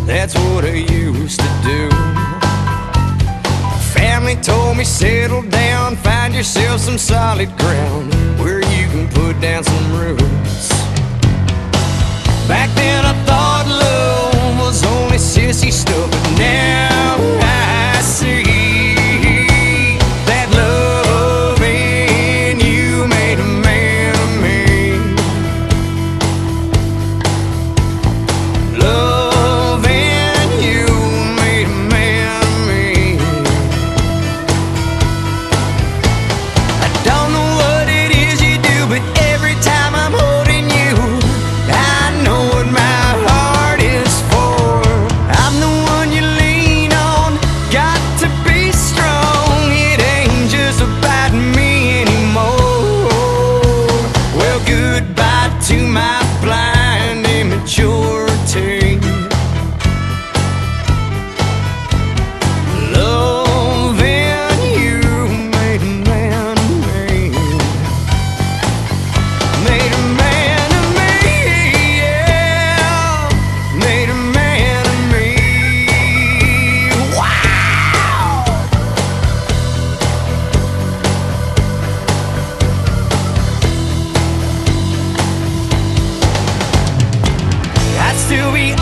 that's what I used to do. Family told me settle down, find yourself some solid ground where you can put down some roots. Back then I thought love was only sissy stuff, but now I see that loving you made a man of me. Loving you made a man of me. I don't know what it is you do, but every time I'm holding you, I know what my heart is for. I'm the one you lean on, got to be strong. It ain't just about me anymore. Well, goodbye to my blind immaturity. Loving you made a man of me. Made a man of me, yeah. Made a man of me. Wow. I'd still be